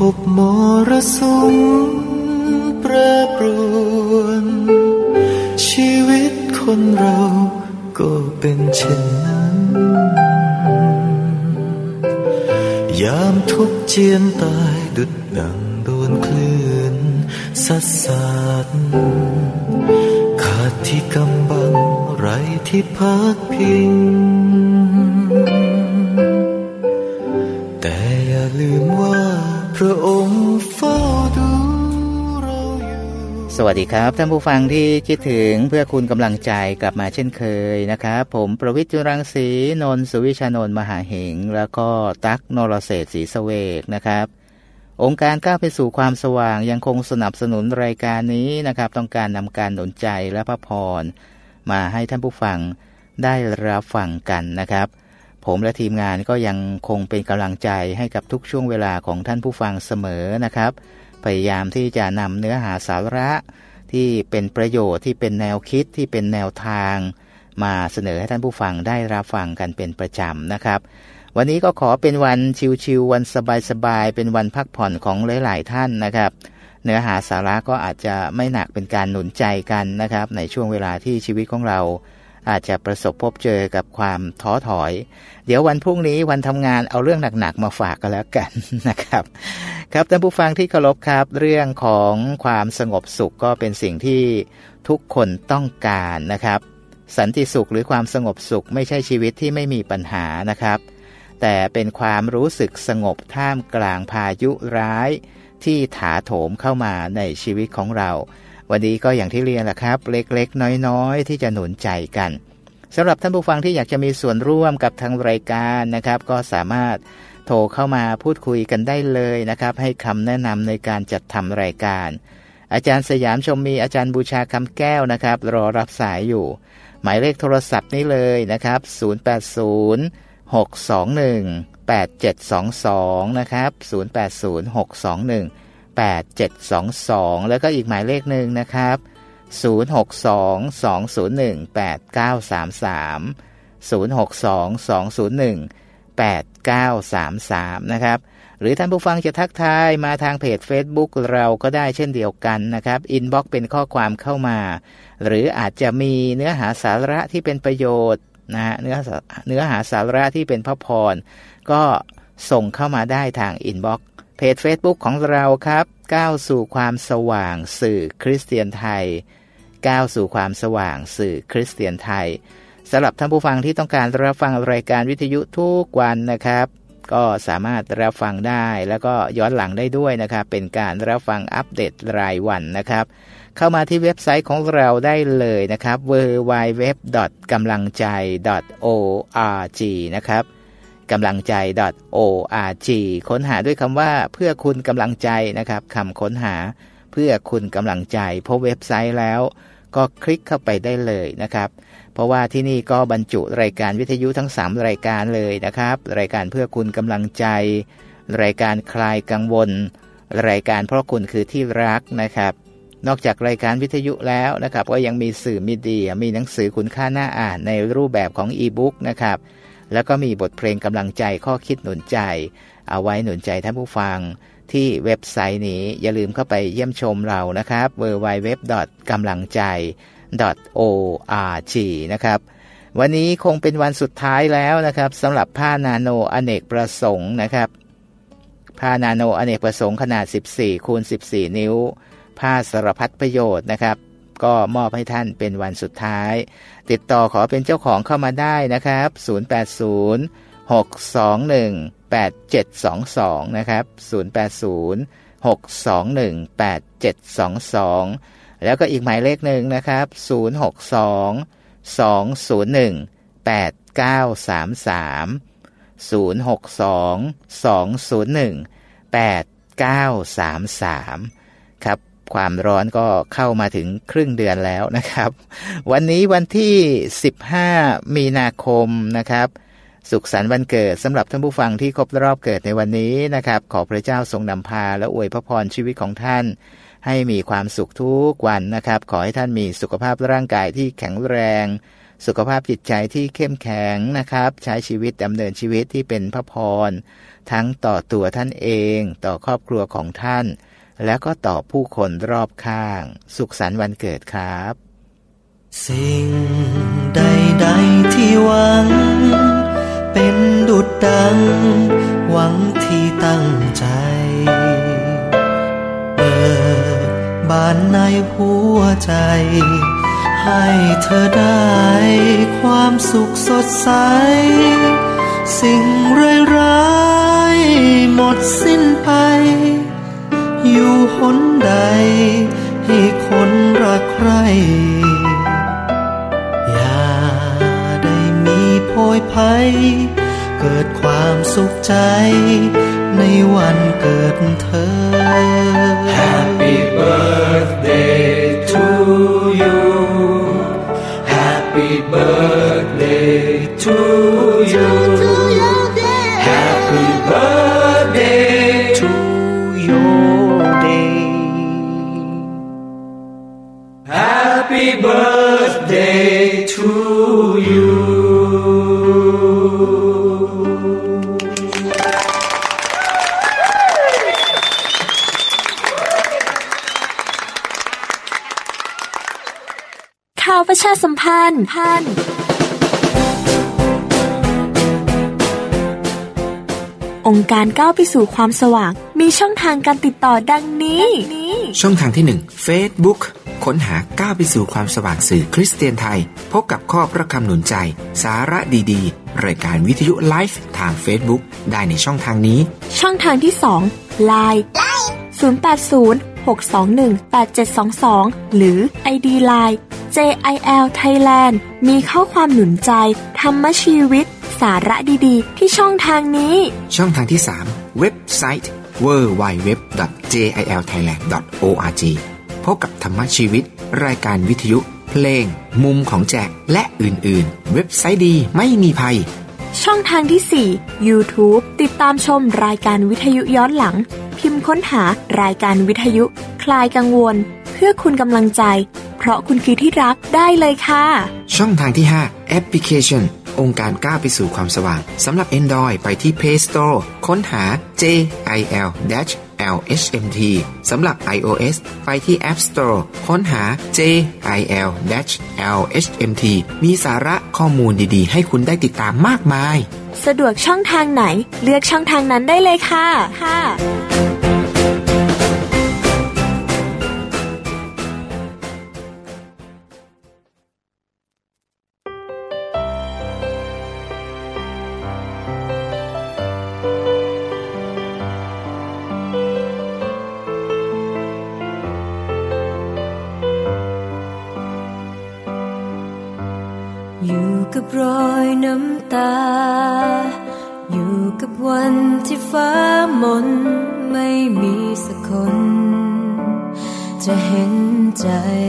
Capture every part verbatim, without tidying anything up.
บมรสุมแปรปรวนชีวิตคนเราก็เป็นเช่นนั้นยามทุกข์เจียนตายดุจดังโดนคลื่นซัดสาดขาดที่กำบังไรที่พักพิงแต่อย่าลืมว่าพระองค์เฝ้าดูเราอยู่สวัสดีครับท่านผู้ฟังที่คิดถึงเพื่อคุณกำลังใจกลับมาเช่นเคยนะครับผมประวิตร จุรังสีนนท์สุวิชานนท์มหาเหงแล้วก็ตั๊กนรเศรษฐ์ศรีเสวกนะครับองค์การก้าวไปสู่ความสว่างยังคงสนับสนุนรายการนี้นะครับต้องการนำการหนุนใจและพระพรมาให้ท่านผู้ฟังได้รับฟังกันนะครับผมและทีมงานก็ยังคงเป็นกำลังใจให้กับทุกช่วงเวลาของท่านผู้ฟังเสมอนะครับพยายามที่จะนำเนื้อหาสาระที่เป็นประโยชน์ที่เป็นแนวคิดที่เป็นแนวทางมาเสนอให้ท่านผู้ฟังได้รับฟังกันเป็นประจำนะครับวันนี้ก็ขอเป็นวันชิลๆวันสบายๆเป็นวันพักผ่อนของหลายๆท่านนะครับเนื้อหาสาระก็อาจจะไม่หนักเป็นการหนุนใจกันนะครับในช่วงเวลาที่ชีวิตของเราอาจจะประสบพบเจอกับความท้อถอยเดี๋ยววันพรุ่งนี้วันทำงานเอาเรื่องหนักๆมาฝากกันแล้วกันนะครับครับท่านผู้ฟังที่เคารพครับเรื่องของความสงบสุขก็เป็นสิ่งที่ทุกคนต้องการนะครับสันติสุขหรือความสงบสุขไม่ใช่ชีวิตที่ไม่มีปัญหานะครับแต่เป็นความรู้สึกสงบท่ามกลางพายุร้ายที่ถาโถมเข้ามาในชีวิตของเราวันนี้ก็อย่างที่เรียนแหละครับเล็กๆน้อยๆที่จะหนุนใจกันสำหรับท่านผู้ฟังที่อยากจะมีส่วนร่วมกับทางรายการนะครับก็สามารถโทรเข้ามาพูดคุยกันได้เลยนะครับให้คำแนะนำในการจัดทำรายการอาจารย์สยามชมมีอาจารย์บูชาคำแก้วนะครับรอรับสายอยู่หมายเลขโทรศัพท์นี้เลยนะครับศูนย์ แปด ศูนย์ หก สอง หนึ่ง แปด เจ็ด สอง สองนะครับศูนย์ แปด ศูนย์ หก สอง หนึ่ง แปด เจ็ด สอง สองแล้วก็อีกหมายเลขหนึ่งนะครับศูนย์ หก สอง สอง ศูนย์ หนึ่ง แปด เก้า สาม สาม ศูนย์ หก สอง สอง ศูนย์ หนึ่ง แปด เก้า สาม สามนะครับหรือท่านผู้ฟังจะทักทายมาทางเพจ Facebook เราก็ได้เช่นเดียวกันนะครับอินบ็อกซ์เป็นข้อความเข้ามาหรืออาจจะมีเนื้อหาสาระที่เป็นประโยชน์นะฮะเนื้อเนื้อหาสาระที่เป็นพระพรก็ส่งเข้ามาได้ทางอินบ็อกซ์เพจ Facebook ของเราครับก้าวสู่ความสว่างสื่อคริสเตียนไทยก้าวสู่ความสว่างสื่อคริสเตียนไทยสำหรับท่านผู้ฟังที่ต้องการรับฟังรายการวิทยุทุกวันนะครับก็สามารถรับฟังได้แล้วก็ย้อนหลังได้ด้วยนะครับเป็นการรับฟังอัปเดตรายวันนะครับเข้ามาที่เว็บไซต์ของเราได้เลยนะครับ ดับเบิลยู ดับเบิลยู ดับเบิลยู ดอท กำลังใจ ดอท โอ อาร์ จี นะครับกำลังใจ ดอท โอ อาร์ จี ค้นหาด้วยคำว่าเพื่อคุณกำลังใจนะครับคำค้นหาเพื่อคุณกำลังใจพบเว็บไซต์แล้วก็คลิกเข้าไปได้เลยนะครับเพราะว่าที่นี่ก็บรรจุรายการวิทยุทั้งสามรายการเลยนะครับรายการเพื่อคุณกำลังใจรายการคลายกังวลรายการเพราะคุณคือที่รักนะครับนอกจากรายการวิทยุแล้วนะครับก็ยังมีสื่อมีเดียมีหนังสือคุณค่าน่าอ่านในรูปแบบของอีบุ๊กนะครับแล้วก็มีบทเพลงกำลังใจข้อคิดหนุนใจเอาไว้หนุนใจท่านผู้ฟังที่เว็บไซต์นี้อย่าลืมเข้าไปเยี่ยมชมเรานะครับ ดับเบิลยู ดับเบิลยู ดับเบิลยู ดอท กำลังใจ ดอท โอ อาร์ จี นะครับวันนี้คงเป็นวันสุดท้ายแล้วนะครับสำหรับผ้านาโนอเนกประสงค์นะครับผ้านาโนอเนกประสงค์ขนาดสิบสี่คูณสิบสี่นิ้วผ้าสารพัดประโยชน์นะครับก็มอบให้ท่านเป็นวันสุดท้ายติดต่อขอเป็นเจ้าของเข้ามาได้นะครับศูนย์ แปด ศูนย์ หก สอง หนึ่ง แปด เจ็ด สอง สองนะครับศูนย์ แปด ศูนย์ หก สอง หนึ่ง แปด เจ็ด สอง สองแล้วก็อีกหมายเลขหนึ่งนะครับศูนย์ หก สอง สอง ศูนย์ หนึ่ง แปด เก้า สาม สามศูนย์ หก สอง สอง ศูนย์ หนึ่ง แปด เก้า สาม สามครับความร้อนก็เข้ามาถึงครึ่งเดือนแล้วนะครับวันนี้วันที่สิบห้ามีนาคมนะครับสุขสันต์วันเกิดสำหรับท่านผู้ฟังที่ครบรอบเกิดในวันนี้นะครับขอพระเจ้าทรงนำพาและอวยพระพรชีวิตของท่านให้มีความสุขทุกวันนะครับขอให้ท่านมีสุขภาพร่างกายที่แข็งแรงสุขภาพจิตใจที่เข้มแข็งนะครับใช้ชีวิตดำเนินชีวิตที่เป็นพระพรทั้งต่อตัวท่านเองต่อครอบครัวของท่านแล้วก็ต่อผู้คนรอบข้างสุขสันต์วันเกิดครับสิ่งใดๆที่หวังเป็นดุจดังหวังที่ตั้งใจเปิดบานในหัวใจให้เธอได้ความสุขสดใสสิ่งร้ายๆหมดสิ้นไปอยู่หนใดให้คนรักใครอย่าได้มีโพยภัยเกิดความสุขใจในวันเกิดเธอ Happy birthday to you Happy birthday to you Happy birthday to your day Happy birthday to you ข่าวประชาสัมพันธ์พันองค์การก้าวไปสู่ความสว่างมีช่องทางการติดต่อดังนี้ช่องทางที่หนึ่ง Facebook ค้นหาก้าวไปสู่ความสว่างสื่อคริสเตียนไทยพบกับข้อพระคำหนุนใจสาระดีๆรายการวิทยุไลฟ์ทาง Facebook ได้ในช่องทางนี้ช่องทางที่สอง ไลน์ ศูนย์ แปด ศูนย์ หก สอง หนึ่ง แปด เจ็ด สอง สอง หรือ ไอ ดี ไลน์ เจ ไอ แอล Thailand มีข้อความหนุนใจธรรมชีวิตสาระดีๆที่ช่องทางนี้ช่องทางที่สามเว็บไซต์ ดับเบิลยู ดับเบิลยู ดับเบิลยู ดอท เจ ไอ แอล ไทยแลนด์ ดอท โอ อาร์ จี พบกับธรรมชีวิตรายการวิทยุเพลงมุมของแจกและอื่นๆเว็บไซต์ดีไม่มีภัยช่องทางที่สี่ YouTube ติดตามชมรายการวิทยุย้อนหลังพิมพ์ค้นหารายการวิทยุคลายกังวลเพื่อคุณกำลังใจเพราะคุณคือที่รักได้เลยค่ะช่องทางที่ห้าแอปพลิเคชันองค์การก้าวไปสู่ความสว่างสำหรับ Android ไปที่ Play Store ค้นหา เจ ไอ แอล แอล เอช เอ็ม ที สำหรับ iOS ไปที่ App Store ค้นหา เจ ไอ แอล แอล เอช เอ็ม ที มีสาระข้อมูลดีๆให้คุณได้ติดตามมากมายสะดวกช่องทางไหนเลือกช่องทางนั้นได้เลยค่ะค่ะอยู่กับรอยน้ำตาอยู่กับวันที่ฟ้ามนไม่มีสักคนจะเห็นใจ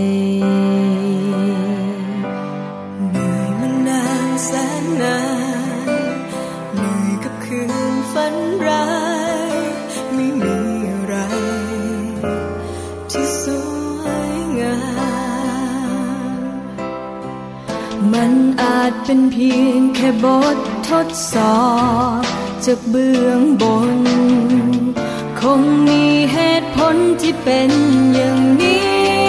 เหนื่อยมานานแสนนานเหนื่อยกับคืนฝันร้ายไม่มีอะไรที่สวยงามมันอาจเป็นเพียงแค่บททดสอบจากเบื้องบนคงมีเหตุผลที่เป็นอย่างนี้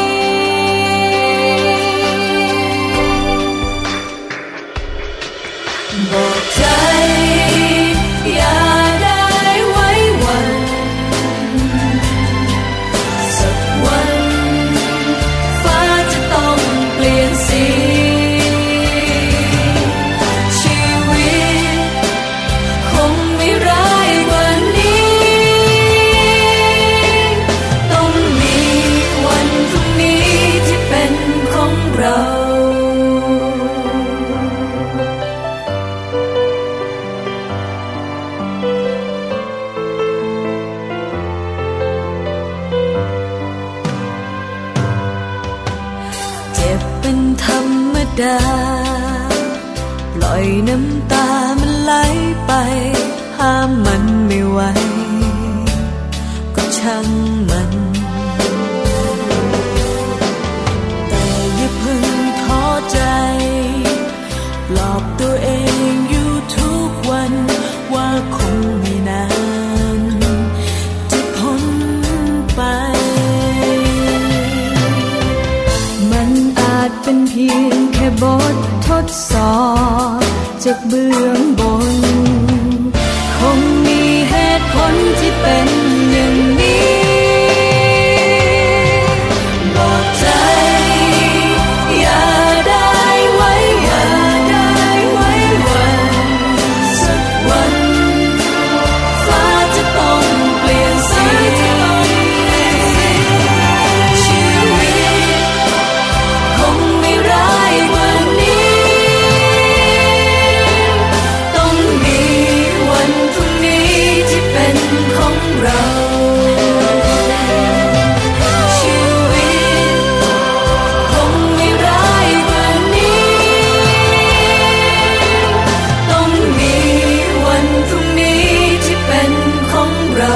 บอกใจอย่าได้ไว้วันสักวันฟ้าจะต้องเปลี่ยนสีปล่อยน้ำตามันไหลไปห้ามมันไม่ไหวก็ช่างมันแต่อย่าเพิ่งท้อใจบททดสอบจากเบื้องบนคงมีเหตุผลที่เป็นอย่างนี้บอกใจอย่าได้ไว้อย่าได้ไว้วันสักวันฟ้าจะต้องเปลี่ยนสีชีวิตคงไม่ร้ายกว่านี้ต้องมีวันพรุ่งนี้ที่เป็นของเราชีวิตคงไม่ร้ายกว่านี้ต้องมีวันพรุ่งนี้ที่เป็นของเรา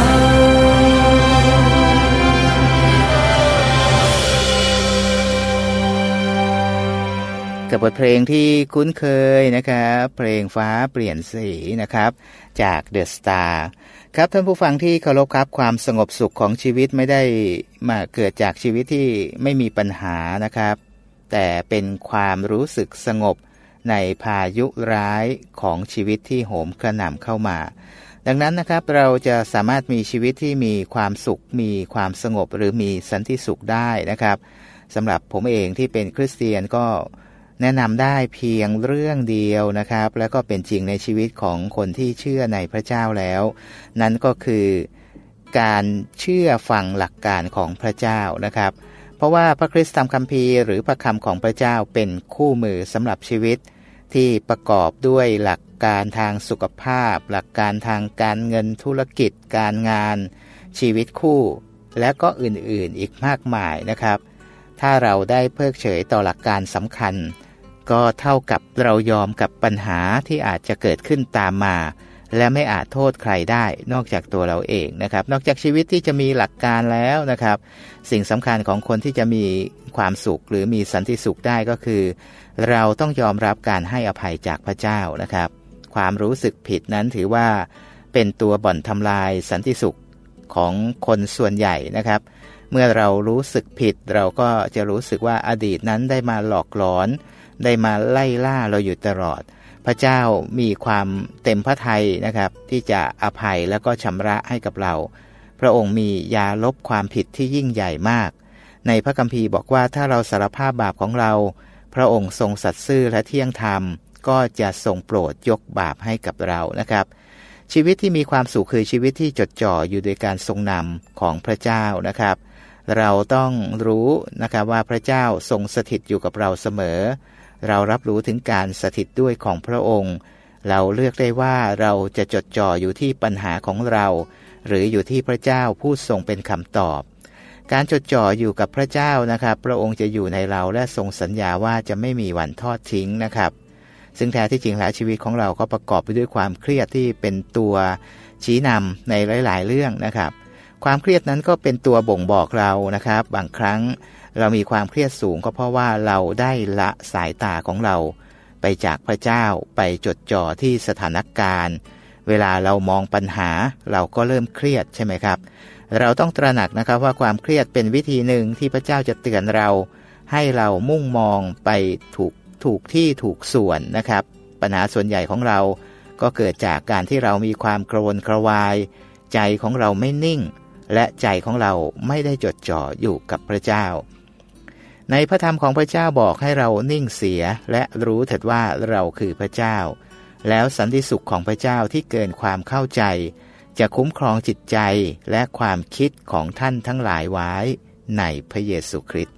กับบทเพลงที่คุ้นเคยนะครับเพลงฟ้าเปลี่ยนสีนะครับจาก The Star ครับท่านผู้ฟังที่เคารพครับความสงบสุขของชีวิตไม่ได้มาเกิดจากชีวิตที่ไม่มีปัญหานะครับแต่เป็นความรู้สึกสงบในพายุร้ายของชีวิตที่โหมกระหน่ำเข้ามาดังนั้นนะครับเราจะสามารถมีชีวิตที่มีความสุขมีความสงบหรือมีสันติสุขได้นะครับสำหรับผมเองที่เป็นคริสเตียนก็แนะนำได้เพียงเรื่องเดียวนะครับแล้วก็เป็นจริงในชีวิตของคนที่เชื่อในพระเจ้าแล้วนั่นก็คือการเชื่อฟังหลักการของพระเจ้านะครับเพราะว่าพระคริสตธรรมคัมภีร์หรือพระคำของพระเจ้าเป็นคู่มือสำหรับชีวิตที่ประกอบด้วยหลักการทางสุขภาพหลักการทางการเงินธุรกิจการงานชีวิตคู่และก็อื่นๆอีกมากมายนะครับถ้าเราได้เพิกเฉยต่อหลักการสำคัญก็เท่ากับเรายอมกับปัญหาที่อาจจะเกิดขึ้นตามมาและไม่อาจโทษใครได้นอกจากตัวเราเองนะครับนอกจากชีวิตที่จะมีหลักการแล้วนะครับสิ่งสำคัญของคนที่จะมีความสุขหรือมีสันติสุขได้ก็คือเราต้องยอมรับการให้อภัยจากพระเจ้านะครับความรู้สึกผิดนั้นถือว่าเป็นตัวบ่อนทำลายสันติสุขของคนส่วนใหญ่นะครับเมื่อเรารู้สึกผิดเราก็จะรู้สึกว่าอดีตนั้นได้มาหลอกหลอนได้มาไล่ล่าเราอยู่ตลอดพระเจ้ามีความเต็มพระทัยนะครับที่จะอภัยแล้วก็ชำระให้กับเราพระองค์มียาลบความผิดที่ยิ่งใหญ่มากในพระคัมภีร์บอกว่าถ้าเราสารภาพบาปของเราพระองค์ทรงสัตย์ซื่อและเที่ยงธรรมก็จะทรงโปรดยกบาปให้กับเรานะครับชีวิตที่มีความสุขคือชีวิตที่จดจ่ออยู่โดยการทรงนำของพระเจ้านะครับเราต้องรู้นะครับว่าพระเจ้าทรงสถิตอยู่กับเราเสมอเรารับรู้ถึงการสถิตด้วยของพระองค์เราเลือกได้ว่าเราจะจดจ่ออยู่ที่ปัญหาของเราหรืออยู่ที่พระเจ้าผู้ทรงเป็นคำตอบการจดจ่ออยู่กับพระเจ้านะครับพระองค์จะอยู่ในเราและทรงสัญญาว่าจะไม่มีวันทอดทิ้งนะครับซึ่งแท้ที่จริงแล้วชีวิตของเราก็ประกอบไปด้วยความเครียดที่เป็นตัวชี้นำในหลายๆเรื่องนะครับความเครียดนั้นก็เป็นตัวบ่งบอกเรานะครับบางครั้งเรามีความเครียดสูงก็เพราะว่าเราได้ละสายตาของเราไปจากพระเจ้าไปจดจ่อที่สถานการณ์เวลาเรามองปัญหาเราก็เริ่มเครียดใช่ไหมครับเราต้องตระหนักนะครับว่าความเครียดเป็นวิธีหนึ่งที่พระเจ้าจะเตือนเราให้เรามุ่งมองไปถูกถูกที่ถูกส่วนนะครับปัญหาส่วนใหญ่ของเราก็เกิดจากการที่เรามีความกระวนกระวายใจของเราไม่นิ่งและใจของเราไม่ได้จดจ่ออยู่กับพระเจ้าในพระธรรมของพระเจ้าบอกให้เรานิ่งเสียและรู้เถิดว่าเราคือพระเจ้าแล้วสันติสุขของพระเจ้าที่เกินความเข้าใจจะคุ้มครองจิตใจและความคิดของท่านทั้งหลายไว้ในพระเยซูคริสต์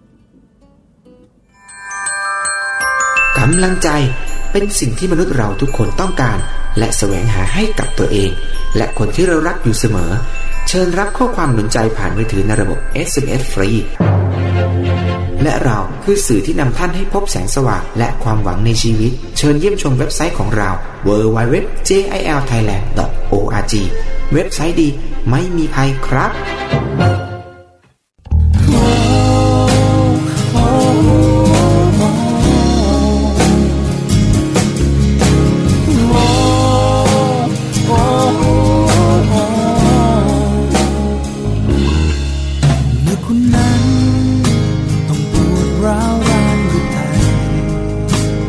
กำลังใจเป็นสิ่งที่มนุษย์เราทุกคนต้องการและแสวงหาให้กับตัวเองและคนที่เรารักอยู่เสมอเชิญรับข้อความหนุนใจผ่านมือถือในระบบ เอส เอ็ม เอส ฟรีและเราคือสื่อที่นำท่านให้พบแสงสว่างและความหวังในชีวิตเชิญเยี่ยมชมเว็บไซต์ของเรา ดับเบิลยู ดับเบิลยู ดับเบิลยู ดอท เจ ไอ แอล ไทยแลนด์ ดอท โอ อาร์ จี เว็บไซต์ดีไม่มีภัยครับคุณนั้นต้องปวดร้าวรานด้วยใจ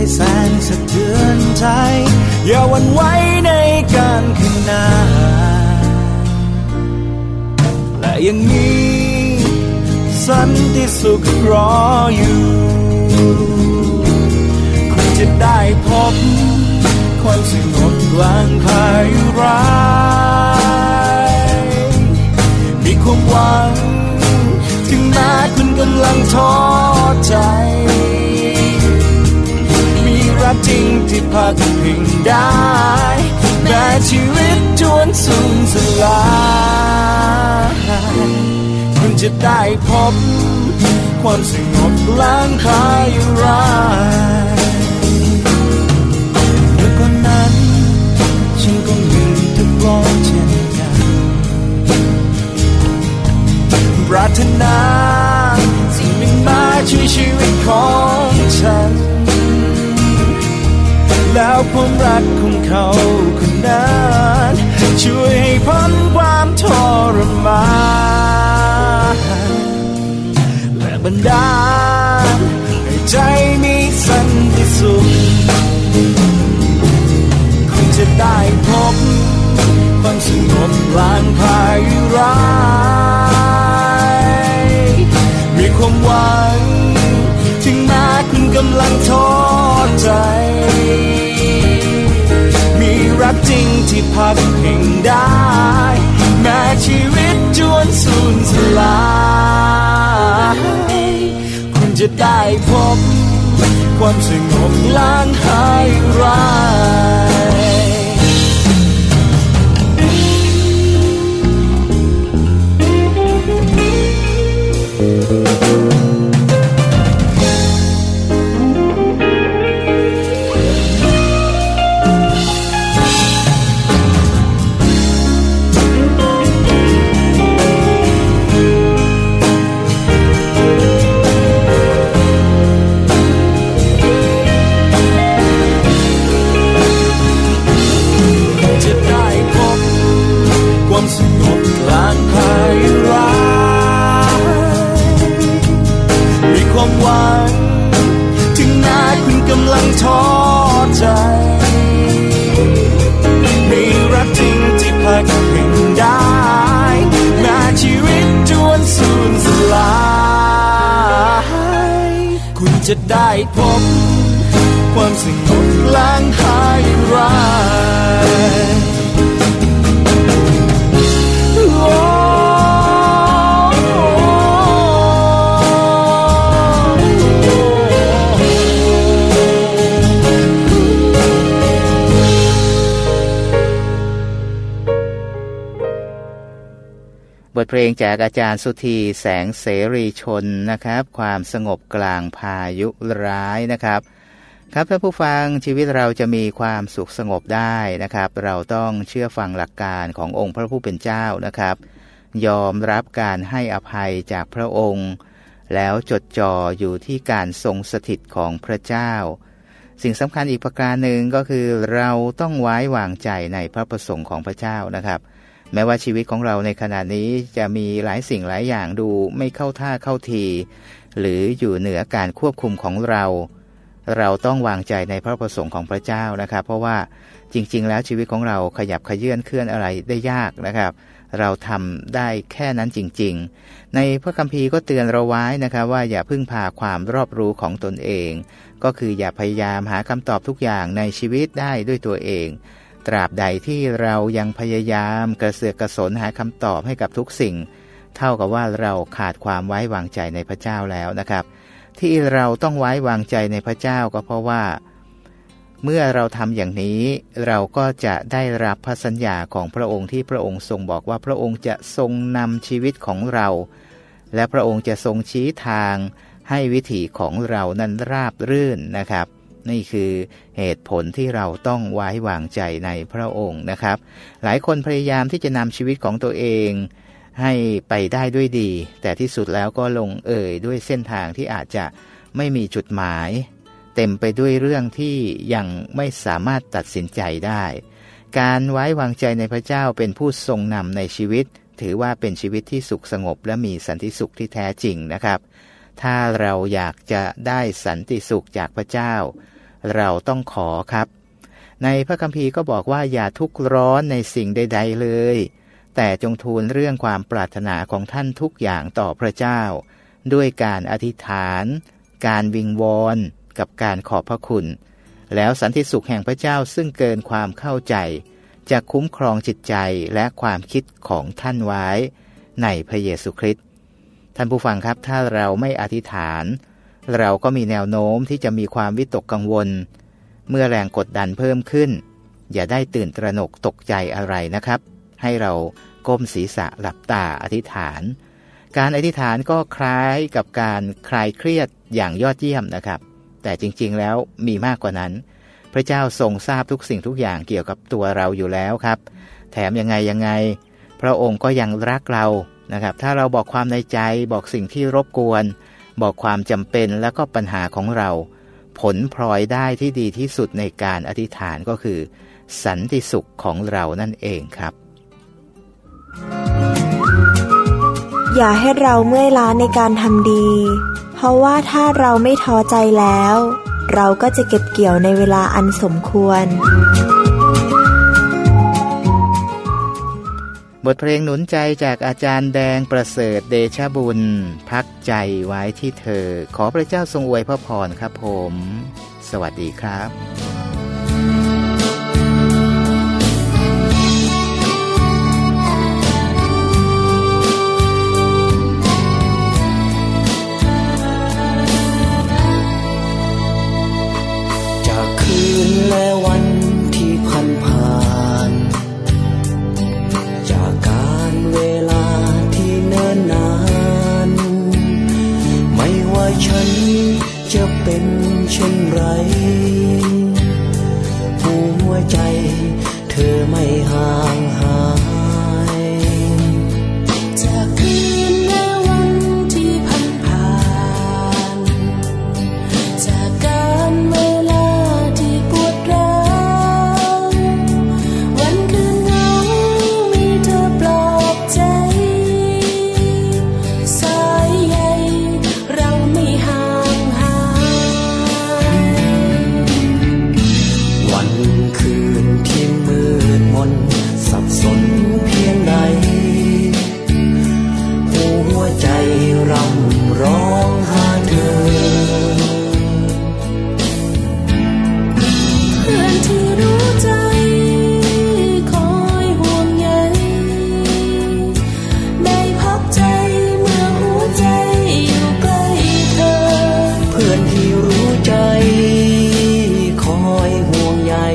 แสนสะเทือนใจอย่าหวั่นไหวในการข้างหน้าและยังมีสันติสุขรออยู่คุณจะได้พบความสงบกลางพายุร้ายมีความหวังถึงแม้คุณกำลังท้อใจมีรักจริงที่พักพิงได้แม้ชีวิตจวนสูญสลายคุณจะได้พบความสงบกลางพายุร้ายเมื่อก่อนนั้นฉันก็มีทุกข์ร้อนเช่นกันปรารถนาสิ่งหนึ่งมาช่วยชีวิตของฉันแล้วความรักของเขาคนนั้นช่วยให้พ้นความทรมานและบันดาลให้ใจมีสันติสุขคุณจะได้พบความสงบกลางพายุร้ายมีความหวังถึงแม้คุณกำลังท้อใจมีรักจริงที่พักพิงได้แม้ชีวิตจวนสูญสลายคุณจะได้พบความสงบกลางพายุร้ายความสงบกลางพายุร้ายมีความหวังถึงแม้คุณกำลังท้อใจมีรักจริงที่พักพิงได้แม้ชีวิตจวนสูญสลายคุณจะได้พบความสงบกลางพายุร้ายบทเพลงจากอาจารย์สุธีแสงเสรีชนนะครับความสงบกลางพายุร้ายนะครับครับท่านผู้ฟังชีวิตเราจะมีความสุขสงบได้นะครับเราต้องเชื่อฟังหลักการขององค์พระผู้เป็นเจ้านะครับยอมรับการให้อภัยจากพระองค์แล้วจดจ่ออยู่ที่การทรงสถิตของพระเจ้าสิ่งสำคัญอีกประการหนึ่งก็คือเราต้องไว้วางใจในพระประสงค์ของพระเจ้านะครับแม้ว่าชีวิตของเราในขณะนี้จะมีหลายสิ่งหลายอย่างดูไม่เข้าท่าเข้าทีหรืออยู่เหนือการควบคุมของเราเราต้องวางใจในพระประสงค์ของพระเจ้านะครับเพราะว่าจริงๆแล้วชีวิตของเราขยับเขยื้อนเคลื่อนอะไรได้ยากนะครับเราทำได้แค่นั้นจริงๆในพระคัมภีร์ก็เตือนเราไว้นะครับว่าอย่าพึ่งพาความรอบรู้ของตนเองก็คืออย่าพยายามหาคำตอบทุกอย่างในชีวิตได้ด้วยตัวเองตราบใดที่เรายังพยายามกระเสือกกระสนหาคำตอบให้กับทุกสิ่งเท่ากับว่าเราขาดความไว้วางใจในพระเจ้าแล้วนะครับที่เราต้องไว้วางใจในพระเจ้าก็เพราะว่าเมื่อเราทำอย่างนี้เราก็จะได้รับพระสัญญาของพระองค์ที่พระองค์ทรงบอกว่าพระองค์จะทรงนำชีวิตของเราและพระองค์จะทรงชี้ทางให้วิถีของเรานั้นราบรื่นนะครับนี่คือเหตุผลที่เราต้องไว้วางใจในพระองค์นะครับหลายคนพยายามที่จะนำชีวิตของตัวเองให้ไปได้ด้วยดีแต่ที่สุดแล้วก็ลงเอยด้วยเส้นทางที่อาจจะไม่มีจุดหมายเต็มไปด้วยเรื่องที่ยังไม่สามารถตัดสินใจได้การไว้วางใจในพระเจ้าเป็นผู้ทรงนำในชีวิตถือว่าเป็นชีวิตที่สุขสงบและมีสันติสุขที่แท้จริงนะครับถ้าเราอยากจะได้สันติสุขจากพระเจ้าเราต้องขอครับในพระคัมภีร์ก็บอกว่าอย่าทุกข์ร้อนในสิ่งใดๆเลยแต่จงทูลเรื่องความปรารถนาของท่านทุกอย่างต่อพระเจ้าด้วยการอธิษฐานการวิงวอนกับการขอบพระคุณแล้วสันติสุขแห่งพระเจ้าซึ่งเกินความเข้าใจจะคุ้มครองจิตใจและความคิดของท่านไว้ในพระเยซูคริสต์ท่านผู้ฟังครับถ้าเราไม่อธิษฐานเราก็มีแนวโน้มที่จะมีความวิตกกังวลเมื่อแรงกดดันเพิ่มขึ้นอย่าได้ตื่นตระหนกตกใจอะไรนะครับให้เราก้มศีรษะหลับตาอธิษฐานการอธิษฐานก็คล้ายกับการคลายเครียดอย่างยอดเยี่ยมนะครับแต่จริงๆแล้วมีมากกว่านั้นพระเจ้าทรงทราบทุกสิ่งทุกอย่างเกี่ยวกับตัวเราอยู่แล้วครับแถมยังไงยังไงพระองค์ก็ยังรักเรานะครับถ้าเราบอกความในใจบอกสิ่งที่รบกวนบอกความจำเป็นแล้วก็ปัญหาของเราผลพลอยได้ที่ดีที่สุดในการอธิษฐานก็คือสันติสุขของเรานั่นเองครับอย่าให้เราเมื่อยล้าในการทำดีเพราะว่าถ้าเราไม่ท้อใจแล้วเราก็จะเก็บเกี่ยวในเวลาอันสมควรบทเพลงหนุนใจจากอาจารย์แดงประเสริฐเดชบุญพักใจไว้ที่เธอขอพระเจ้าทรงอวยพระพรครับผมสวัสดีครับจากคืนและวันที่ผ่านผ่านจากการเวลาที่เนิ่นนานไม่ว่าฉันจะเป็นเช่นไรหัวใจเธอไม่ห่างหายจากคืนและวันที่ผ่านผ่านจากการเวลาที่ปวดร้าววันคืนเหงามีเธอปลอบใจสายใยเราไม่ห่างหายวันคืนที่มืดมนสับสนเพียงใดหัวใจรำร้องหาเธอเพื่อนที่รู้ใจคอยห่วงใยได้พักใจเมื่อหัวใจอยู่ใกล้เธอเพื่อนที่รู้ใจคอยห่วงใย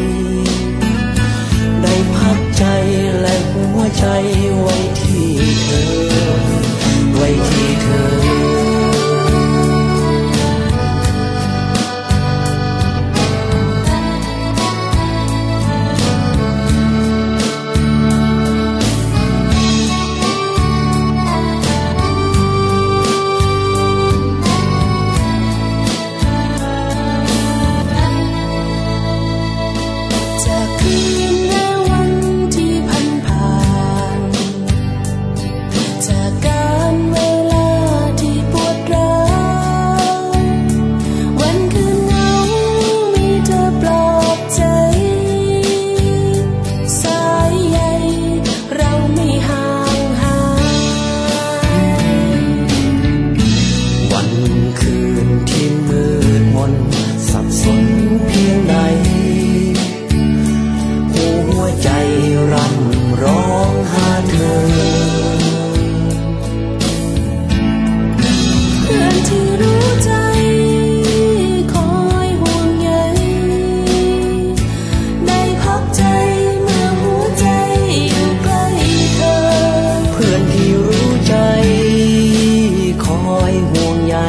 ได้พักใจและหัวใจไว้ที่เธอไว้ที่เธอจากคืนและวันที่ผ่านผ่านจากการเวลาที่ปวดร้าววันคืนเหงามีเธอปลอบใจสายใยเราไม่ห่างหายวันคืนที่มืดมนสับสนเพียงใดหัวใจรำร้องหาเธอเพื่อนที่รู้ใจคอยห่วงใยได้พักใจเมื่อหัวใจอยู่ใกล้เธอเพื่อนที่รู้ใจคอยห่วงใย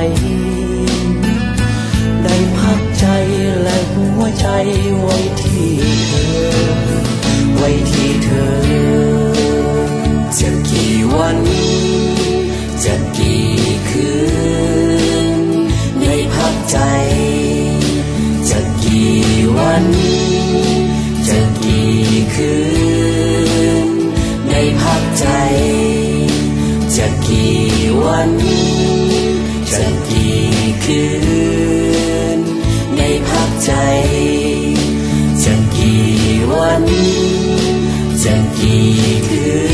ได้พักใจและหัวใจไว้ที่เธอไว้ที่เธอจะกี่วันจะกี่คืนได้พักใจจะกี่วันจะกี่คืนได้พักใจจะกี่วันจะกี่คืนได้พักใจกี่คื